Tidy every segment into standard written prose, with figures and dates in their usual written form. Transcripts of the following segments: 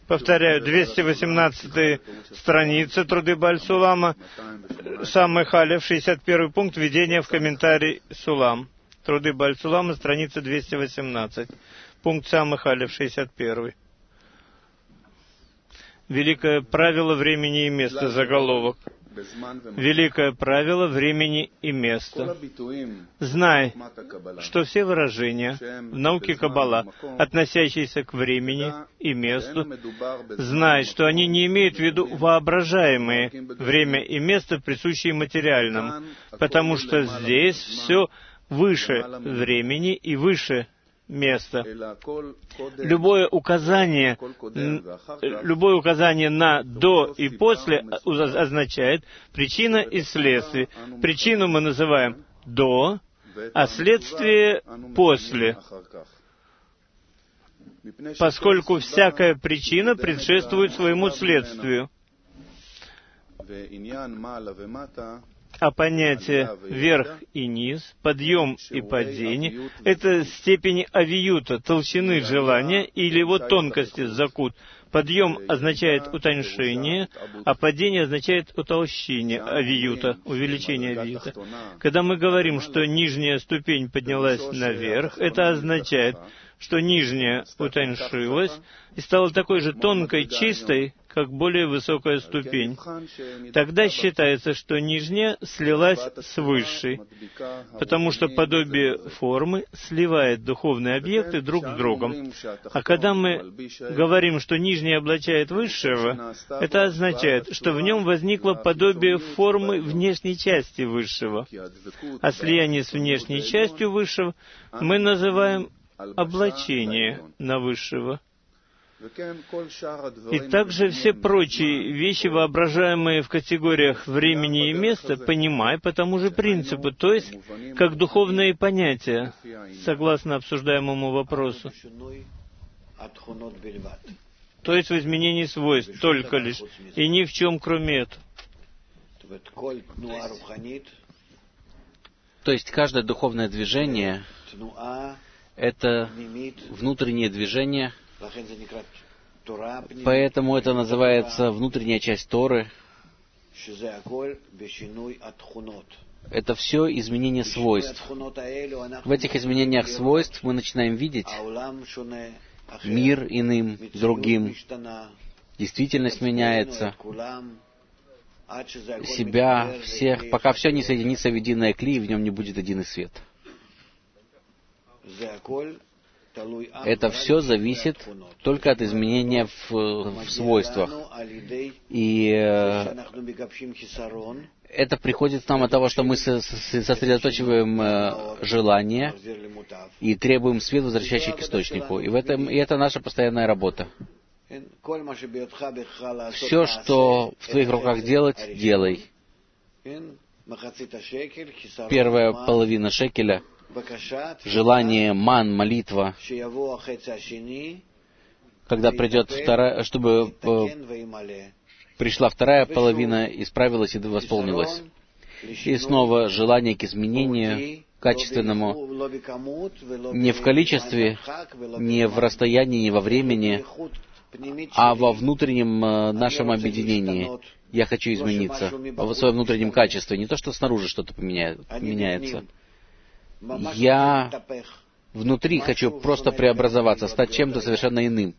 Повторяю, 218 страница Труды Бааль Сулама, Самых Алеф, 61 пункт, введение в комментарий Сулам. Труды Бааль Сулама, страница 218, пункт Самых Алеф, 61. Великое правило времени и места, заголовок. Великое правило времени и места. Знай, что все выражения в науке Каббала, относящиеся к времени и месту, знай, что они не имеют в виду воображаемые время и место, присущие материальному, потому что здесь все выше времени и выше места. Любое указание на «до» и «после» означает причина и следствие. Причину мы называем «до», а следствие «после», поскольку всякая причина предшествует своему следствию. А понятие «верх» и «низ», «подъем» и «падение» — это степени авиюта, толщины желания или его тонкости, закут. Подъем означает утоньшение, а падение означает утолщение авиюта, увеличение авиюта. Когда мы говорим, что нижняя ступень поднялась наверх, это означает, что нижняя утоньшилась и стала такой же тонкой, чистой, как более высокая ступень. Тогда считается, что нижняя слилась с высшей, потому что подобие формы сливает духовные объекты друг с другом. А когда мы говорим, что нижняя облачает высшего, это означает, что в нем возникло подобие формы внешней части высшего. А слияние с внешней частью высшего мы называем облачение на высшего. И также все прочие вещи, воображаемые в категориях времени и места, понимай по тому же принципу, то есть как духовные понятия, согласно обсуждаемому вопросу. То есть в изменении свойств только лишь, и ни в чем кроме этого. То есть каждое духовное движение — это внутреннее движение, поэтому это называется внутренняя часть Торы. Это все изменение свойств. В этих изменениях свойств мы начинаем видеть мир иным, другим. Действительность меняется. Себя, всех, пока все не соединится в единое кли, и в нем не будет единый свет. Это все зависит только от изменения в свойствах. И это приходит к нам от того, что мы сосредотачиваем желание и требуем свет, возвращающий к источнику. И это наша постоянная работа. Все, что в твоих руках делать, делай. Первая половина шекеля — желание, ман, молитва, когда придет вторая, чтобы пришла вторая половина, исправилась и восполнилась. И снова желание к изменению качественному, не в количестве, не в расстоянии, не во времени, а во внутреннем нашем объединении. Я хочу измениться в своем внутреннем качестве, не то, что снаружи что-то меняется. Я внутри хочу просто преобразоваться, стать чем-то совершенно иным.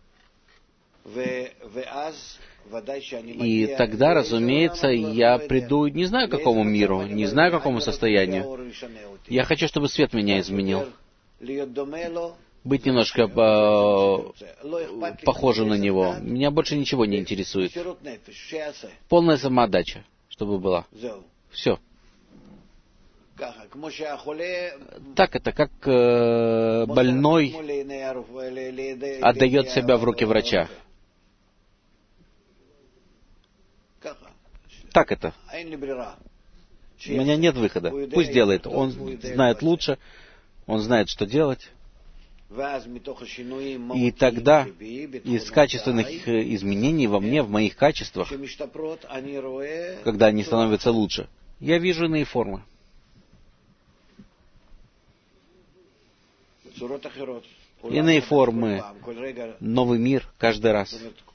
И тогда, разумеется, я приду, не знаю, к какому миру, не знаю, к какому состоянию. Я хочу, чтобы свет меня изменил. Быть немножко похожим на него. Меня больше ничего не интересует. Полная самоотдача, чтобы была. Все. Так это, как больной отдает себя в руки врача. Так это. У меня нет выхода. Пусть делает. Он знает лучше, он знает, что делать. И тогда из качественных изменений во мне, в моих качествах, когда они становятся лучше, я вижу иные формы. иные формы, новый мир каждый раз.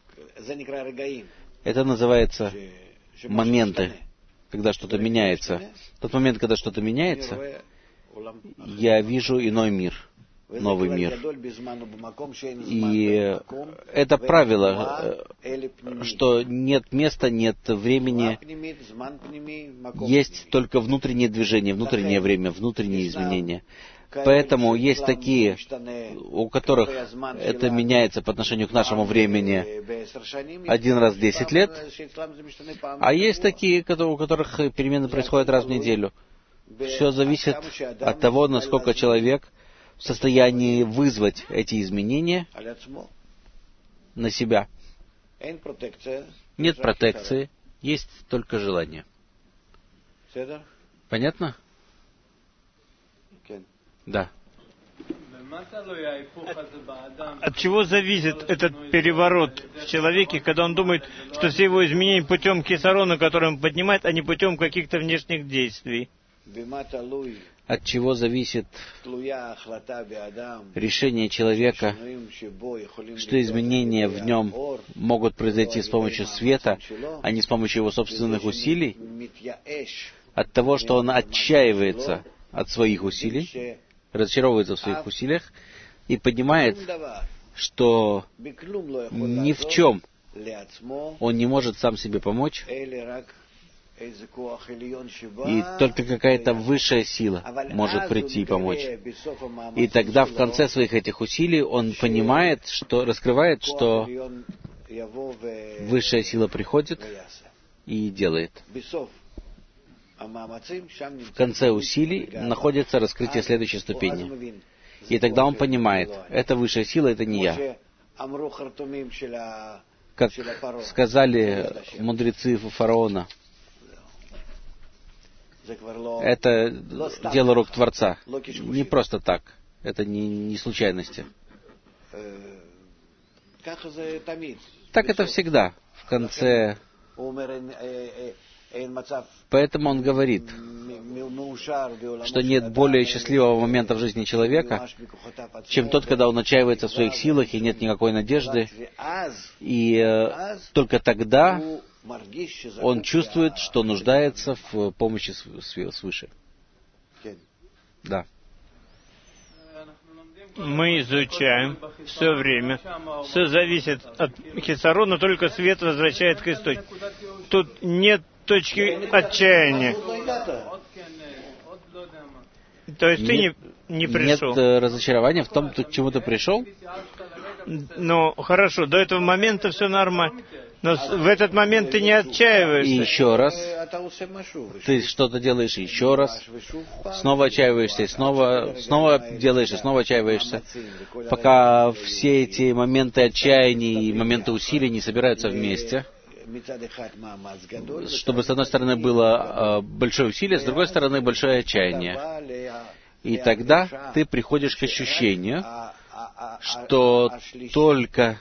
Это называется моменты, когда что-то меняется. В тот момент, когда что-то меняется, я вижу иной мир, новый мир. И это правило, что нет места, нет времени, есть только внутреннее движение, внутреннее время, внутренние изменения. Поэтому есть такие, у которых это меняется по отношению к нашему времени один раз в 10 лет, а есть такие, у которых перемены происходят раз в неделю. Все зависит от того, насколько человек в состоянии вызвать эти изменения на себя. Нет протекции, есть только желание. Понятно? Да. От чего зависит этот переворот в человеке, когда он думает, что все его изменения путем кисарона, который он поднимает, а не путем каких-то внешних действий? От чего зависит решение человека, что изменения в нем могут произойти с помощью света, а не с помощью его собственных усилий? От того, что он отчаивается от своих усилий, разочаровывается в своих усилиях и понимает, что ни в чем он не может сам себе помочь, и только какая-то высшая сила может прийти и помочь. И тогда в конце своих этих усилий он понимает, что раскрывает, что высшая сила приходит и делает. В конце усилий находится раскрытие следующей ступени. И тогда он понимает, это высшая сила, это не я. Как сказали мудрецы фараона, это дело рук Творца. Не просто так. Это не случайности. Так это всегда. В конце... Поэтому он говорит, что нет более счастливого момента в жизни человека, чем тот, когда он отчаивается в своих силах и нет никакой надежды. И только тогда он чувствует, что нуждается в помощи свыше. Да. Мы изучаем все время. Все зависит от кисарона, только свет возвращает к источнику. Тут нет точки отчаяния. То есть ты не пришел. Нет разочарования в том, к чему ты пришел? Ну, хорошо, до этого момента все нормально. Но в этот момент ты не отчаиваешься. И еще раз. Ты что-то делаешь еще раз. Снова отчаиваешься, и снова делаешь, и снова отчаиваешься. Пока все эти моменты отчаяния и моменты усилий не собираются вместе. Чтобы, с одной стороны, было большое усилие, с другой стороны, большое отчаяние. И тогда ты приходишь к ощущению, что только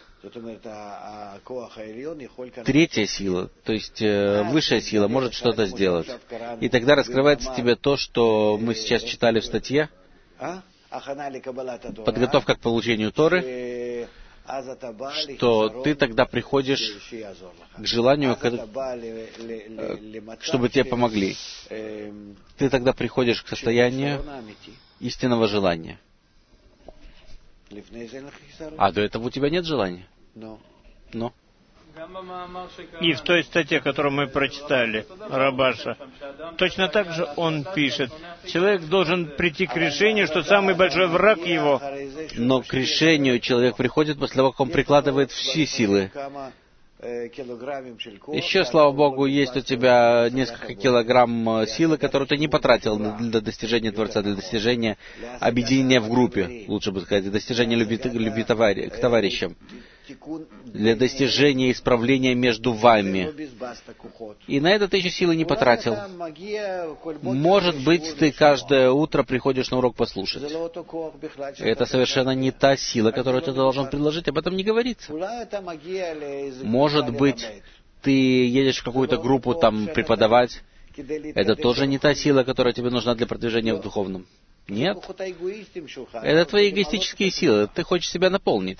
третья сила, то есть высшая сила, может что-то сделать. И тогда раскрывается тебе то, что мы сейчас читали в статье, подготовка к получению Торы, что ты тогда приходишь к желанию, чтобы тебе помогли. Ты тогда приходишь к состоянию истинного желания. А до этого у тебя нет желания? Но. И в той статье, которую мы прочитали, Рабаша, точно так же он пишет, человек должен прийти к решению, что самый большой враг его. Но к решению человек приходит после того, как он прикладывает все силы. Еще, слава Богу, есть у тебя несколько килограмм силы, которые ты не потратил для достижения Творца, для достижения объединения в группе, лучше бы сказать, для достижения любви к товарищам, для достижения исправления между вами. И на это ты еще силы не потратил. Может быть, ты каждое утро приходишь на урок послушать. Это совершенно не та сила, которую ты должен предложить, об этом не говорится. Может быть, ты едешь в какую-то группу там преподавать. Это тоже не та сила, которая тебе нужна для продвижения в духовном. Нет. Это твои эгоистические силы. Ты хочешь себя наполнить.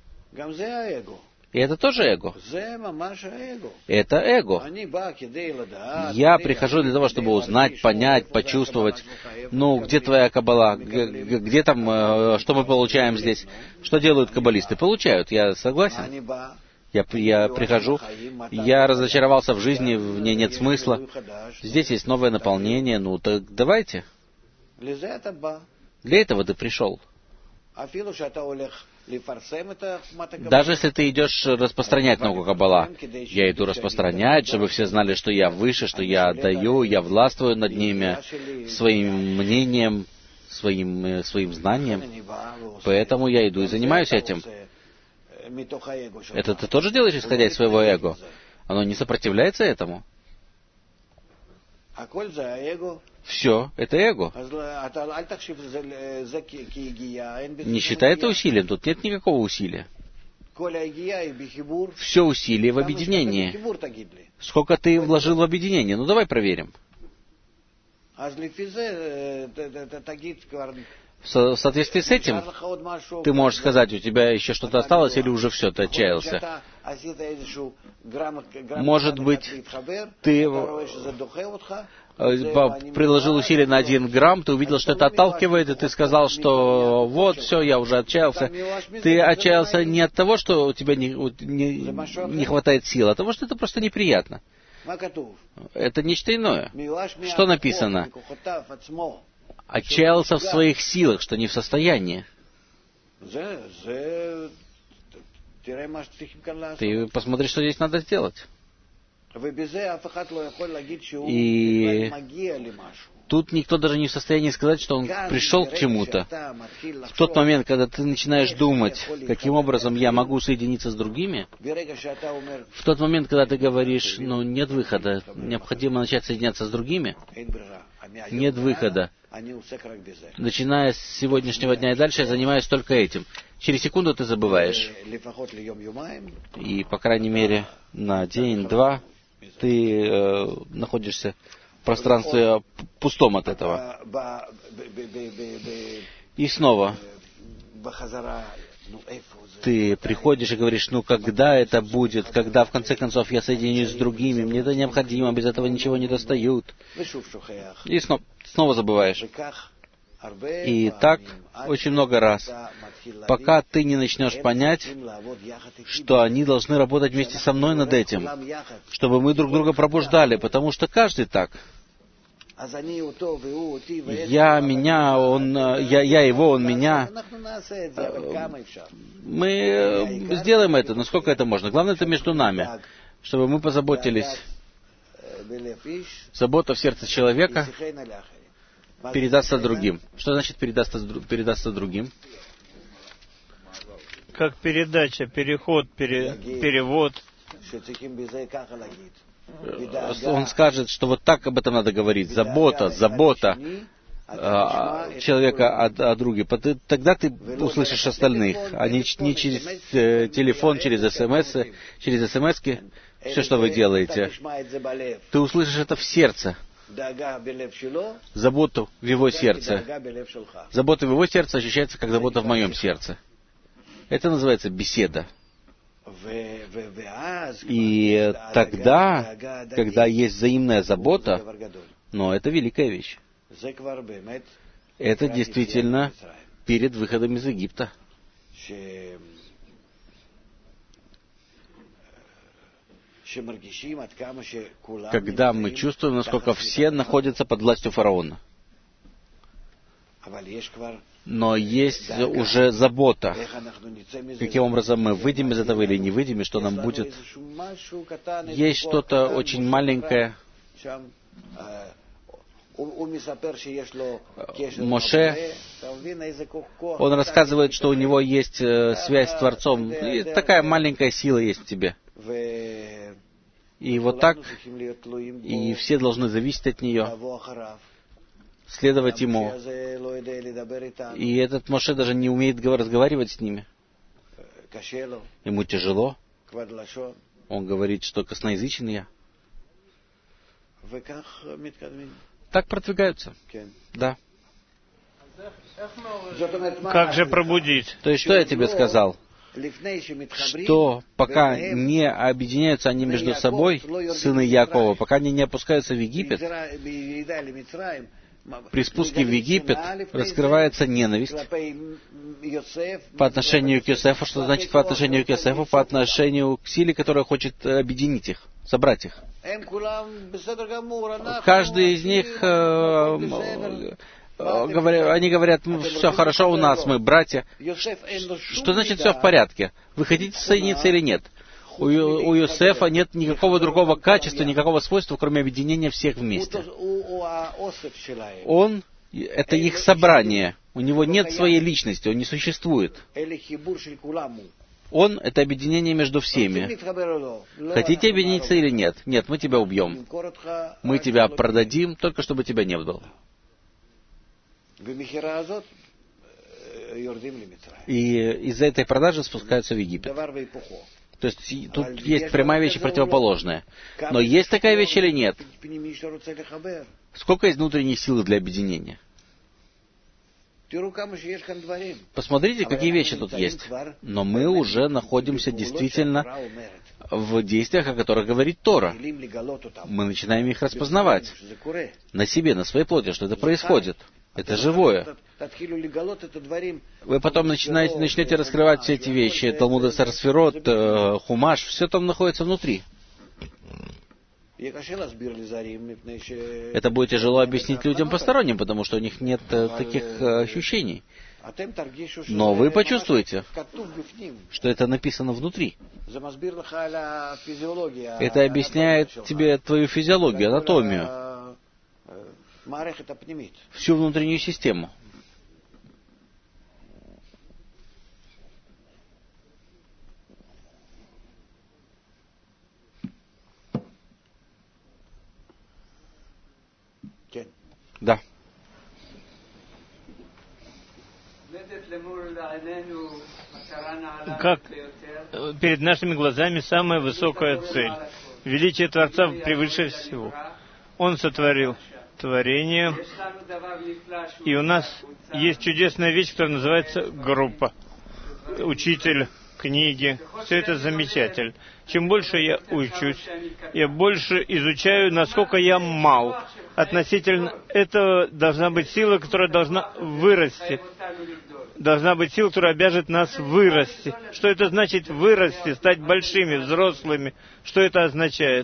И это тоже эго. Это эго. Я прихожу для того, чтобы узнать, понять, почувствовать. Ну, где твоя каббала? Где там, что мы получаем здесь? Что делают каббалисты? Получают, я согласен. Я прихожу, я разочаровался в жизни, в ней нет смысла. Здесь есть новое наполнение, ну так давайте. Для этого ты пришел. Даже если ты идешь распространять науку Каббала, я иду распространять, чтобы все знали, что я выше, что я отдаю, я властвую над ними своим мнением, своим знанием. Поэтому я иду и занимаюсь этим. Это ты тоже делаешь, исходя из своего эго? Оно не сопротивляется этому? Все, это эго. Не считай это усилием, тут нет никакого усилия. Все усилие в объединении. Сколько ты вложил в объединение? Ну, давай проверим. В соответствии с этим, ты можешь сказать, у тебя еще что-то осталось, или уже все, ты отчаялся. Может быть, ты приложил усилия на 1 грамм, ты увидел, что это отталкивает, и ты сказал, что вот, все, я уже отчаялся. Ты отчаялся не от того, что у тебя не хватает сил, а от того, что это просто неприятно. Это нечто иное. Что написано? Отчаялся в своих силах, что не в состоянии. Ты посмотри, что здесь надо сделать. И тут никто даже не в состоянии сказать, что он пришел к чему-то. В тот момент, когда ты начинаешь думать, каким образом я могу соединиться с другими, в тот момент, когда ты говоришь, ну, нет выхода, необходимо начать соединяться с другими, нет выхода. Начиная с сегодняшнего дня и дальше, я занимаюсь только этим. Через секунду ты забываешь. И, по крайней мере, на день-два ты находишься в пространстве пустом от этого. И снова ты приходишь и говоришь, ну когда это будет, когда в конце концов я соединюсь с другими, мне это необходимо, без этого ничего не достают. И снова забываешь. И так очень много раз, пока ты не начнешь понять, что они должны работать вместе со мной над этим, чтобы мы друг друга пробуждали, потому что каждый так. Я меня, я его, он меня. Мы сделаем это, насколько это можно. Главное, это между нами, чтобы мы позаботились. Забота в сердце человека передастся другим. Что значит передастся другим? Как передача, переход, перевод. Он скажет, что вот так об этом надо говорить. Забота человека о друге. Тогда ты услышишь остальных, а не через телефон, через смс-ки, все, что вы делаете. Ты услышишь это в сердце. Заботу в его сердце. Забота в его сердце ощущается как забота в моем сердце. Это называется беседа. И тогда, когда есть взаимная забота, но это великая вещь. Это действительно перед выходом из Египта. Когда мы чувствуем, насколько все находятся под властью фараона. Но есть уже забота. Каким образом мы выйдем из этого или не выйдем, и что нам будет. Есть что-то очень маленькое. Моше, он рассказывает, что у него есть связь с Творцом. И такая маленькая сила есть в тебе. И вот так, и все должны зависеть от нее, следовать ему. И этот Моше даже не умеет разговаривать с ними. Ему тяжело. Он говорит, что косноязычен я. Так продвигаются. Да. Как же пробудить? То есть, что я тебе сказал? Что пока не объединяются они между собой, сыны Якова, пока они не опускаются в Египет, при спуске в Египет раскрывается ненависть по отношению к Йосефу. Что значит по отношению к Йосефу? По отношению к силе, которая хочет объединить их, собрать их. Каждый из них, они говорят, все хорошо у нас, мы братья. Что значит все в порядке? Вы хотите соединиться или нет? У Йосефа нет никакого другого качества, никакого свойства, кроме объединения всех вместе. Он — это их собрание. У него нет своей личности, он не существует. Он — это объединение между всеми. Хотите объединиться или нет? Нет, мы тебя убьем. Мы тебя продадим, только чтобы тебя не было. И из-за этой продажи спускаются в Египет. То есть тут есть прямая вещь и противоположная. Но есть такая вещь или нет? Сколько есть внутренней силы для объединения? Посмотрите, какие вещи тут есть. Но мы уже находимся действительно в действиях, о которых говорит Тора. Мы начинаем их распознавать на себе, на своей плоти, что это происходит. Это живое. Вы потом начнете раскрывать все эти вещи. Талмуд Эсер Сферот, Хумаш, все там находится внутри. Это будет тяжело объяснить людям посторонним, потому что у них нет таких ощущений. Но вы почувствуете, что это написано внутри. Это объясняет тебе твою физиологию, анатомию, всю внутреннюю систему. Да. Как перед нашими глазами самая высокая цель. Величие Творца превыше всего. Он сотворил творение, и у нас есть чудесная вещь, которая называется группа. Учитель, книги, все это замечательно. Чем больше я учусь, я больше изучаю, насколько я мал. Относительно этого должна быть сила, которая должна вырасти. Должна быть сила, которая обяжет нас вырасти. Что это значит вырасти, стать большими, взрослыми? Что это означает?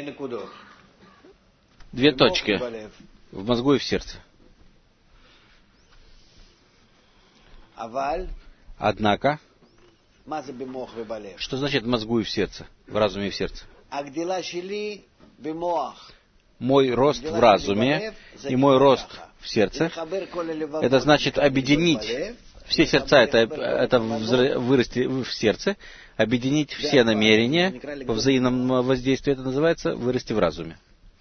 2 точки. В мозгу и в сердце. Однако, что значит в мозгу и в сердце? В разуме и в сердце? Мой рост в разуме и мой рост в сердце, это значит объединить все сердца, это вырасти в сердце, объединить все намерения по взаимному воздействию, это называется вырасти в разуме.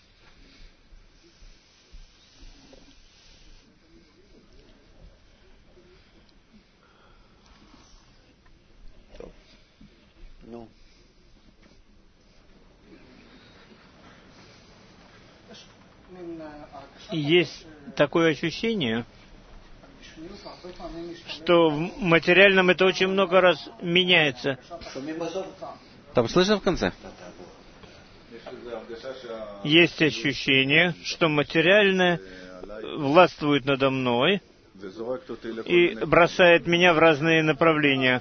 Есть такое ощущение, что в материальном это очень много раз меняется. Там слышно в конце? Есть ощущение, что материальное властвует надо мной и бросает меня в разные направления.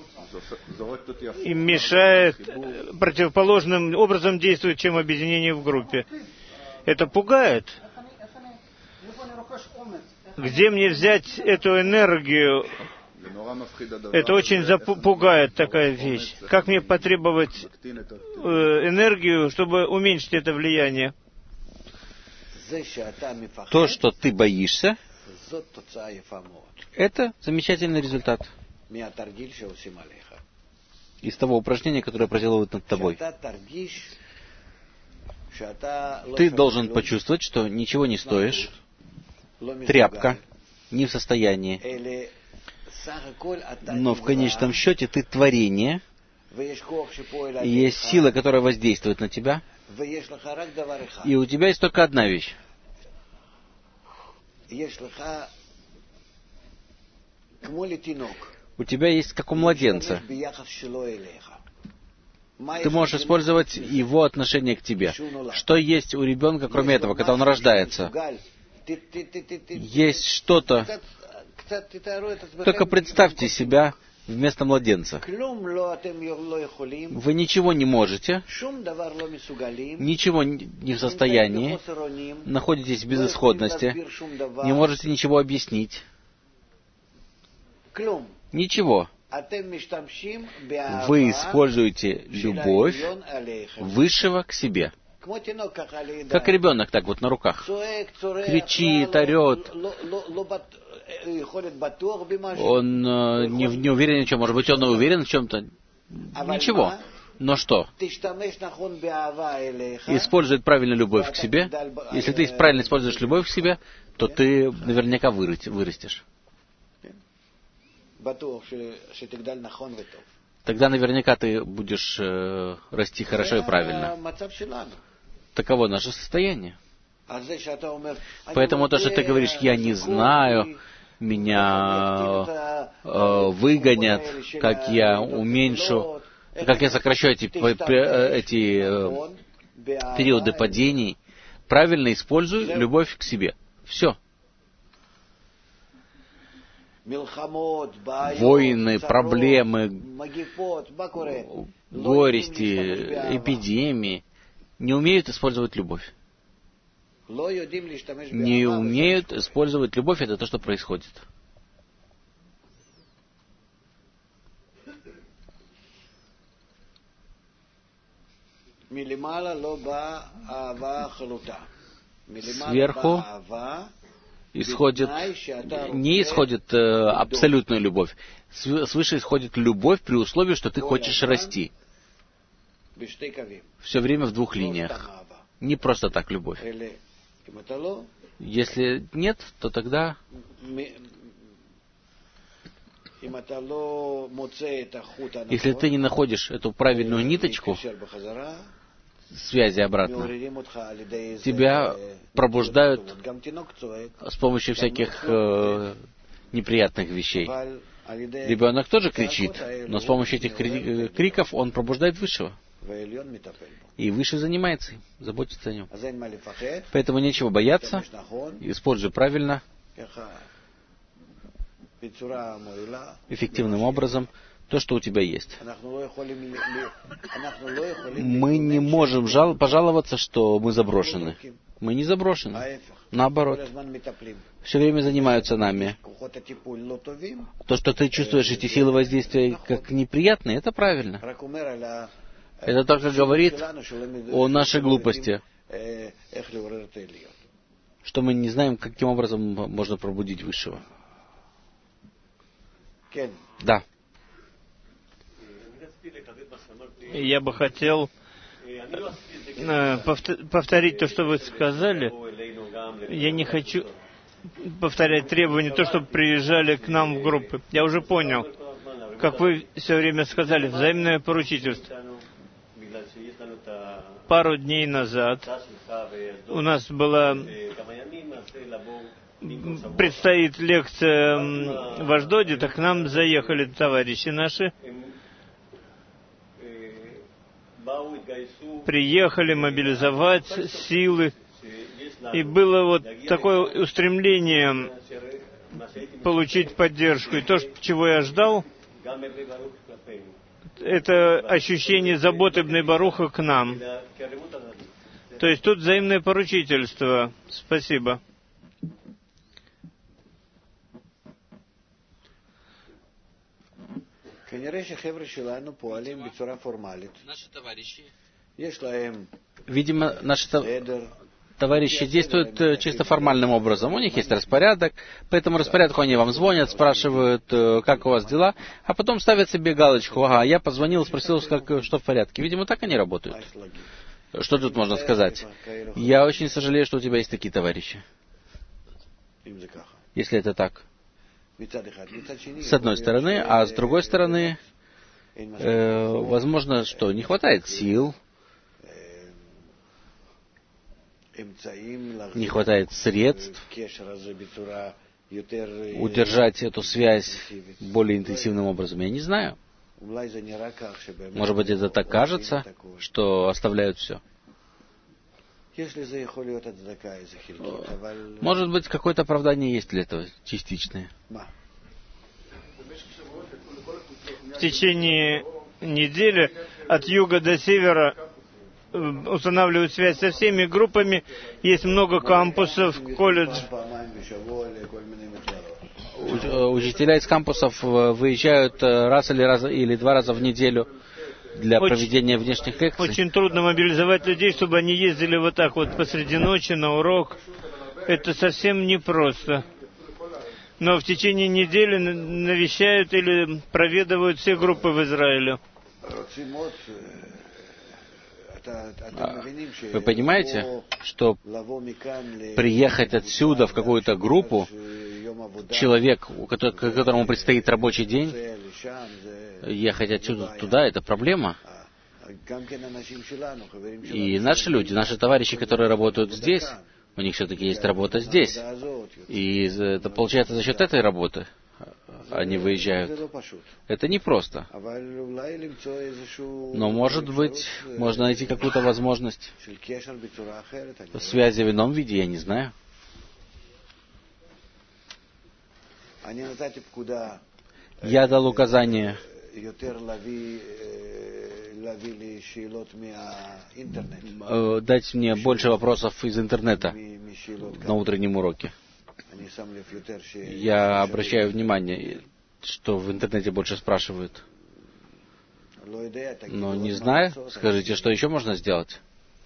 И мешает, противоположным образом действует, чем объединение в группе. Это пугает. Где мне взять эту энергию? Это очень пугает такая вещь. Как мне потребовать энергию, чтобы уменьшить это влияние? То, что ты боишься, это замечательный результат из того упражнения, которое проделывают над тобой. Ты должен почувствовать, что ничего не стоишь, тряпка, не в состоянии. Но в конечном счете ты творение, и есть сила, которая воздействует на тебя, и у тебя есть только одна вещь. У тебя есть как у младенца. Ты можешь использовать его отношение к тебе. Что есть у ребенка, кроме этого, когда он рождается? Есть что-то. Только представьте себя вместо младенца. Вы ничего не можете, ничего не в состоянии, находитесь в безысходности, не можете ничего объяснить. Ничего. Вы используете любовь Высшего к себе. Как ребенок так вот на руках. Кричит, орет. Он не уверен в чем. Может быть, он уверен в чем-то. Ничего. Но что? Использует правильно любовь к себе. Если ты правильно используешь любовь к себе, то ты наверняка вырастешь. Тогда наверняка ты будешь расти хорошо и правильно. Таково наше состояние. Поэтому то, что ты говоришь, я не знаю, меня выгонят, как я уменьшу, как я сокращу эти периоды падений, правильно используй любовь к себе. Все. Войны, проблемы, горести, эпидемии не умеют использовать любовь. Не умеют использовать любовь, это то, что происходит. Сверху не исходит абсолютная любовь. Свыше исходит любовь при условии, что ты хочешь расти. Все время в двух линиях. Не просто так любовь. Если нет, то тогда если ты не находишь эту правильную ниточку связи обратно, тебя пробуждают с помощью всяких неприятных вещей. Ребенок тоже кричит, но с помощью этих криков он пробуждает Высшего. И Высший занимается им, заботится о нем. Поэтому нечего бояться, используй правильно, эффективным образом то, что у тебя есть. Мы не можем пожаловаться, что мы заброшены. Мы не заброшены. Наоборот. Все время занимаются нами. То, что ты чувствуешь эти силы воздействия как неприятные, это правильно. Это только говорит о нашей глупости, что мы не знаем, каким образом можно пробудить Высшего. Да. Я бы хотел повторить то, что вы сказали. Я не хочу повторять требования, то, чтобы приезжали к нам в группы. Я уже понял, как вы все время сказали, взаимное поручительство. Пару дней назад у нас предстоит лекция в Ашдоде, так к нам заехали товарищи наши, приехали мобилизовать силы, и было вот такое устремление получить поддержку. И то, чего я ждал, это ощущение заботы Бней Баруха к нам. То есть тут взаимное поручительство. Спасибо. Видимо, наши товарищи действуют чисто формальным образом. У них есть распорядок, по этому распорядку они вам звонят, спрашивают, как у вас дела, а потом ставят себе галочку: ага, я позвонил, спросил, что в порядке. Видимо, так они работают. Что тут можно сказать? Я очень сожалею, что у тебя есть такие товарищи. Если это так. С одной стороны, а с другой стороны, возможно, что не хватает сил, не хватает средств удержать эту связь более интенсивным образом? Я не знаю. Может быть, это так кажется, что оставляют все. Может быть, какое-то оправдание есть для этого, частичное. В течение недели от юга до севера устанавливают связь со всеми группами. Есть много кампусов, колледжей. Учителя из кампусов выезжают раз или два раза в неделю для проведения внешних лекций. Очень трудно мобилизовать людей, чтобы они ездили вот так вот посреди ночи на урок. Это совсем непросто. Но в течение недели навещают или проведывают все группы в Израиле. Вы понимаете, что приехать отсюда в какую-то группу, человек, которому предстоит рабочий день, ехать отсюда туда, это проблема. И наши люди, наши товарищи, которые работают здесь, у них все-таки есть работа здесь. И это получается за счет этой работы они выезжают. Это непросто. Но, может быть, можно найти какую-то возможность связи в ином виде, я не знаю. Я дал указание дать мне больше вопросов из интернета на утреннем уроке. Я обращаю внимание, что в интернете больше спрашивают. Но не знаю. Скажите, что еще можно сделать?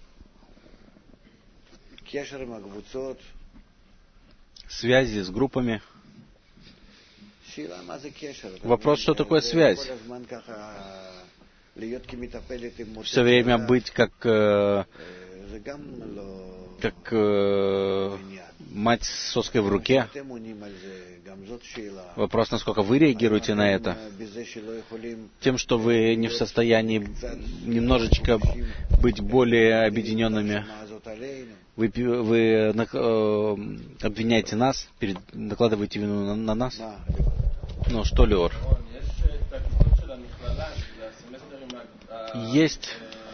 Связи с группами. Вопрос, что такое связь? Все время быть как мать с соской в руке. Вопрос, насколько вы реагируете на это. Тем, что вы не в состоянии немножечко быть более объединенными. Вы обвиняете нас, накладываете вину на нас. Ну, что, Леор? Есть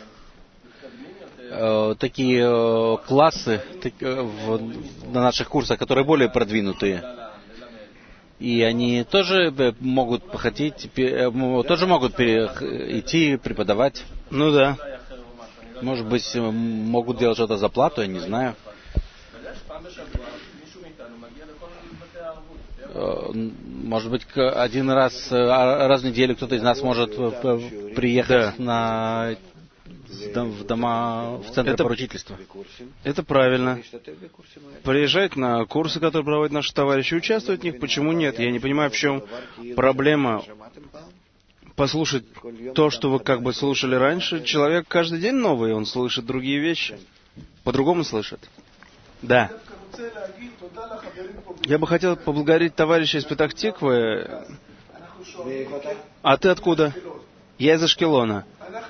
такие классы на наших курсах, которые более продвинутые. И они тоже могут хотеть, тоже могут идти преподавать. Ну да. Может быть, могут делать что-то за плату, я не знаю. Может быть, один раз в неделю кто-то из нас может приехать в центр поручительства. Это правильно. Приезжать на курсы, которые проводят наши товарищи, участвовать в них, почему нет? Я не понимаю, в чем проблема. Послушать то, что вы как бы слушали раньше. Человек каждый день новый, он слышит другие вещи. По-другому слышит. Да. Я бы хотел поблагодарить товарища из Петах-Тиквы. А ты откуда? Я из Ашкелона.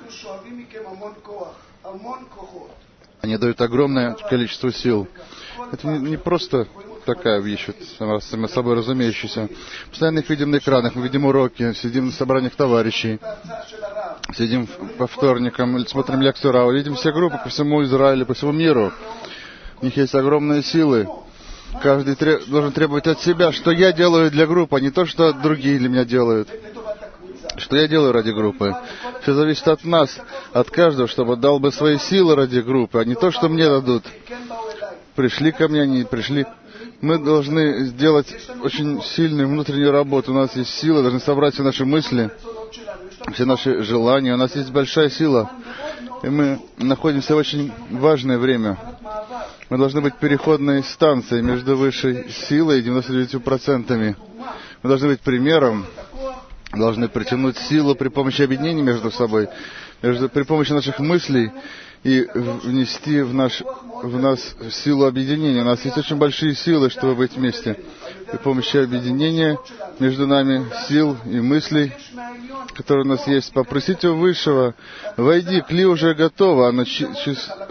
Они дают огромное количество сил. Это не просто такая вещь, само собой разумеющаяся. Постоянно их видим на экранах, мы видим уроки, сидим на собраниях товарищей, сидим по вторникам, смотрим лекцию Рава, видим все группы по всему Израилю, по всему миру. У них есть огромные силы. Каждый должен требовать от себя, что я делаю для группы, а не то, что другие для меня делают. Что я делаю ради группы. Все зависит от нас, от каждого, чтобы дал бы свои силы ради группы, а не то, что мне дадут. Пришли ко мне, они пришли. Мы должны сделать очень сильную внутреннюю работу. У нас есть сила, должны собрать все наши мысли, все наши желания. У нас есть большая сила. И мы находимся в очень важное время. Мы должны быть переходной станцией между высшей силой и 99%. Мы должны быть примером. Должны притянуть силу при помощи объединения между собой, при помощи наших мыслей и внести в нас силу объединения. У нас есть очень большие силы, чтобы быть вместе. При помощи объединения между нами сил и мыслей, которые у нас есть. Попросите у Высшего, войди, кли уже готово, оно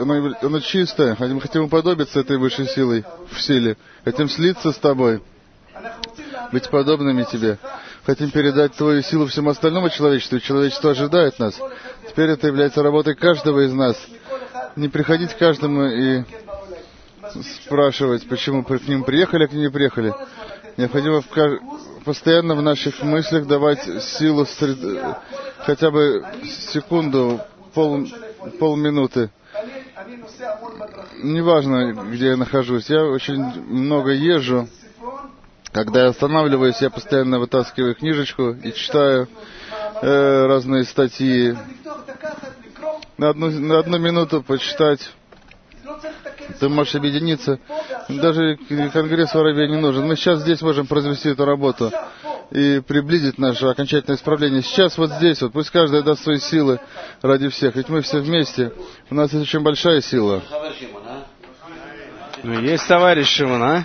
чистое. Мы хотим уподобиться этой высшей силой в силе. Хотим слиться с тобой. быть подобными тебе. Хотим передать Твою силу всему остальному человечеству, и человечество ожидает нас. Теперь это является работой каждого из нас. Не приходить к каждому и спрашивать, почему к ним приехали, а к ним не приехали. Необходимо постоянно в наших мыслях давать силу хотя бы секунду, полминуты. Неважно, где я нахожусь. Я очень много езжу. Когда я останавливаюсь, я постоянно вытаскиваю книжечку и читаю разные статьи. На одну минуту почитать. Ты можешь объединиться. Даже Конгресс в Аравии не нужен. Мы сейчас здесь можем произвести эту работу и приблизить наше окончательное исправление. Сейчас вот здесь, вот пусть каждый даст свои силы ради всех. Ведь мы все вместе. У нас есть очень большая сила. Ну, есть товарищ Шимон, а?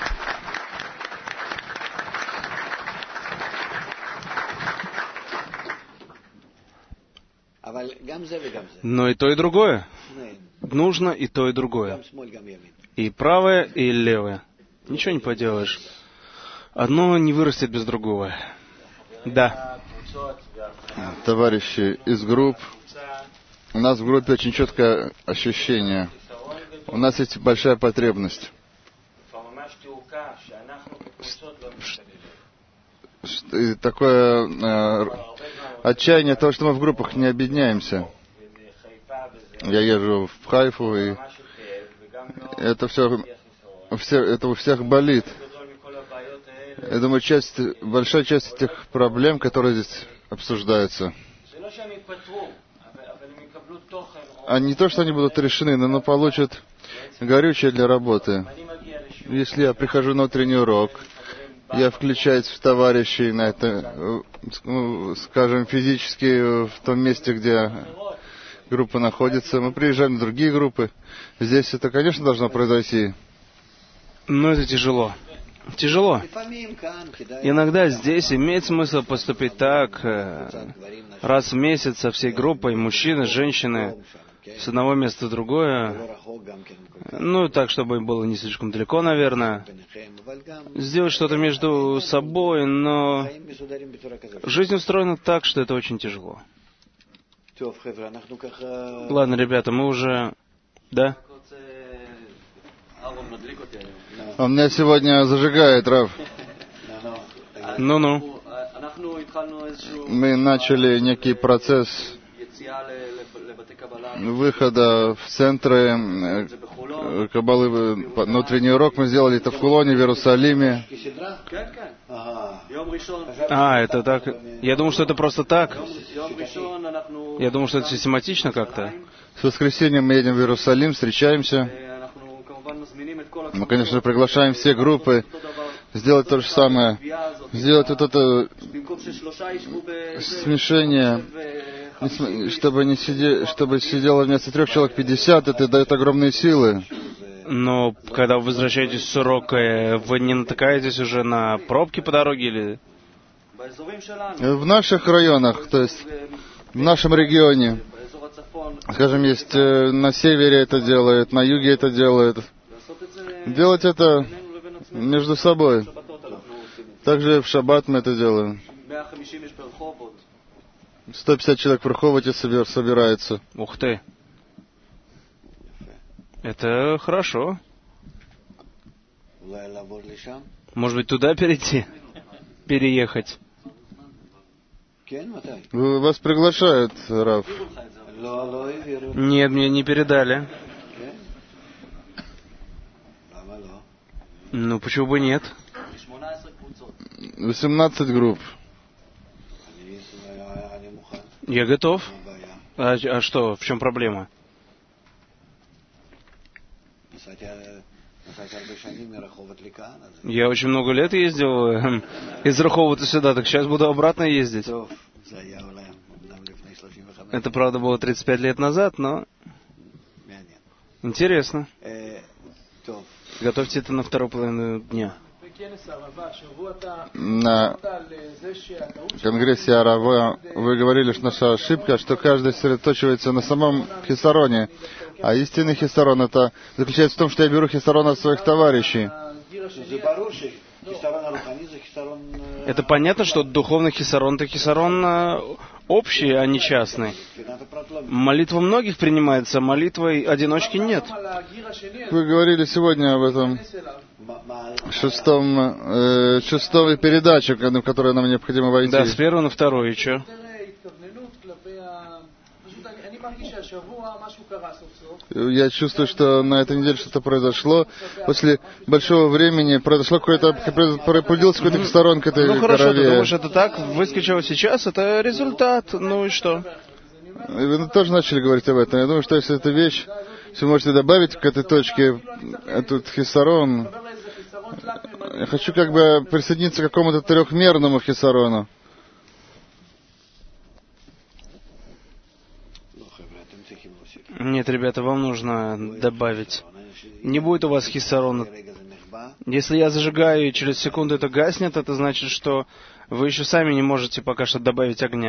Но и то, и другое. Нужно и то, и другое. И правое, и левое. Ничего не поделаешь. Одно не вырастет без другого. Да. Товарищи из групп, у нас в группе очень четкое ощущение. У нас есть большая потребность. И такое отчаяние того, что мы в группах не объединяемся. Я езжу в Хайфу, и это все это у всех болит. Я думаю, большая часть этих проблем, которые здесь обсуждаются, не то, что они будут решены, но получат горючее для работы. Если я прихожу на утренний урок, я включаюсь в товарищей на это, скажем, физически в том месте, где группа находится. Мы приезжаем в другие группы. Здесь это, конечно, должно произойти. Но это тяжело. Тяжело. Иногда здесь имеет смысл поступить так, раз в месяц со всей группой, мужчины, женщины, с одного места в другое. Ну, так, чтобы было не слишком далеко, наверное. Сделать что-то между собой, но жизнь устроена так, что это очень тяжело. Ладно, ребята, мы уже... Да? Он меня сегодня зажигает, Рав. Ну-ну. Мы начали некий процесс выхода в центры Каббалы, внутренний урок. Мы сделали это в Хулоне, в Иерусалиме. Это так. Я думал, что это просто так. Я думал, что это систематично как-то. С воскресенья мы едем в Иерусалим, встречаемся. Мы, конечно, приглашаем все группы сделать то же самое. Сделать вот это смешение, чтобы сидело вместо 3 человек 50, это дает огромные силы. Но когда вы возвращаетесь с урока, вы не натыкаетесь уже на пробки по дороге или... В наших районах, то есть в нашем регионе, скажем, есть на севере это делают, на юге это делают. Делать это между собой. Также в шаббат мы это делаем. 150 человек в Раховоте собирается. Ух ты. Это хорошо. Может быть, туда перейти? Переехать? Вас приглашают, Рав. Нет, мне не передали. Ну, почему бы нет? 18 групп. Я готов. А что, в чем проблема? Я очень много лет ездил из Раховата сюда, так сейчас буду обратно ездить. Это, правда, было 35 лет назад, но интересно. Готовьте это на вторую половину дня. На Конгрессе Арава вы говорили, что наша ошибка, что каждый сосредоточивается на самом хисароне. А истинный хисарон это заключается в том, что я беру хисарон от своих товарищей. Это понятно, что духовный хисарон — это хисарон общий, а не частный. Молитва многих принимается, молитвой одиночки нет. Вы говорили сегодня об этом шестой передаче, в которую нам необходимо войти. Да, с первой на вторую, и что? Я чувствую, что на этой неделе что-то произошло. После большого времени произошло пробудился какой-то хисарон к этой Ну хорошо, корове. ты думаешь, это так? Выскочило сейчас, это результат. Ну и что? Вы тоже начали говорить об этом. Я думаю, что если эта вещь, если вы можете добавить к этой точке этот хисарон, я хочу как бы присоединиться к какому-то трехмерному хисарону. Нет, ребята, вам нужно добавить. Не будет у вас хисарона. Если я зажигаю и через секунду это гаснет, это значит, что вы еще сами не можете пока что добавить огня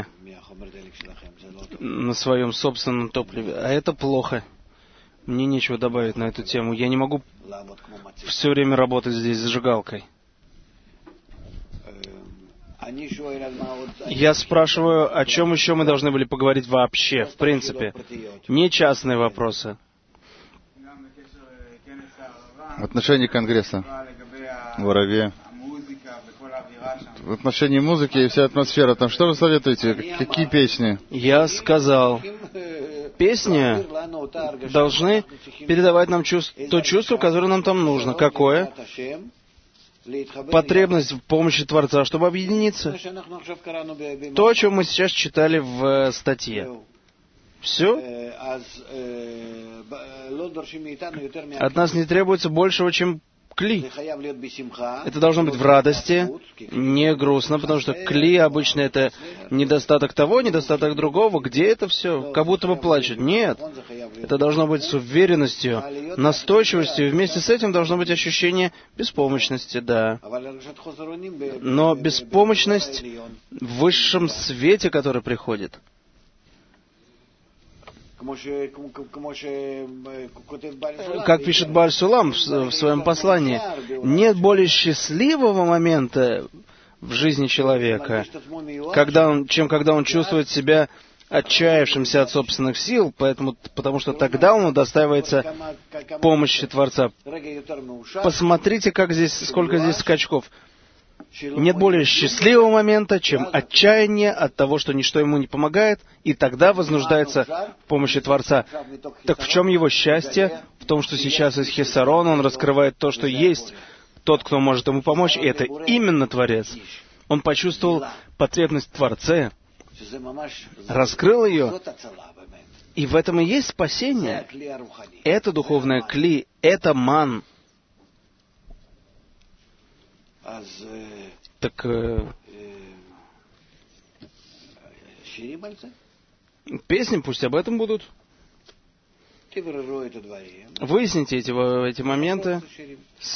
на своем собственном топливе. А это плохо. Мне нечего добавить на эту тему. Я не могу все время работать здесь зажигалкой. Я спрашиваю, о чем еще мы должны были поговорить вообще, в принципе. Не частные вопросы. В отношении Конгресса в Ораве, в отношении музыки и вся атмосфера, там что вы советуете? Какие песни? Я сказал, песни должны передавать нам то чувство, которое нам там нужно. Какое? Потребность в помощи Творца, чтобы объединиться. То, о чем мы сейчас читали в статье. Все? От нас не требуется большего, чем кли. Это должно быть в радости, не грустно, потому что кли обычно это недостаток того, недостаток другого. Где это все? Как будто бы плачут. Нет. Это должно быть с уверенностью, настойчивостью, и вместе с этим должно быть ощущение беспомощности, да. Но беспомощность в высшем свете, который приходит. Как пишет Бааль Сулам в своем послании, нет более счастливого момента в жизни человека, чем когда он чувствует себя отчаявшимся от собственных сил, потому что тогда он удостаивается помощи Творца. Посмотрите, сколько здесь скачков. Нет более счастливого момента, чем отчаяние от того, что ничто ему не помогает, и тогда вознуждается в помощи Творца. Так в чем его счастье? В том, что сейчас из хисарона он раскрывает то, что есть тот, кто может ему помочь, и это именно Творец. Он почувствовал потребность в Творце, раскрыл ее, и в этом и есть спасение. Это духовное кли, это ман. Так песни пусть об этом будут. Выясните эти моменты.